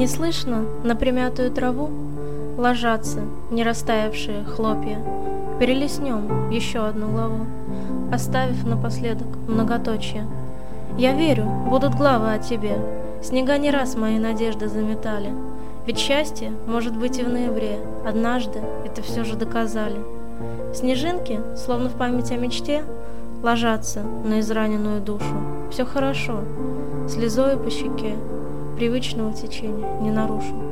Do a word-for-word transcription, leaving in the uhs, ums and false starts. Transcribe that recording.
Не слышно на примятую траву ложатся не растаявшие хлопья. Перелистнем еще одну главу, оставив напоследок многоточие. Я верю, будут главы о тебе. Снега не раз мои надежды заметали. Ведь счастье может быть и в ноябре. Однажды это все же доказали. Снежинки, словно в память о мечте, ложатся на израненную душу. Все хорошо, слезою по щеке, привычного течения не нарушу.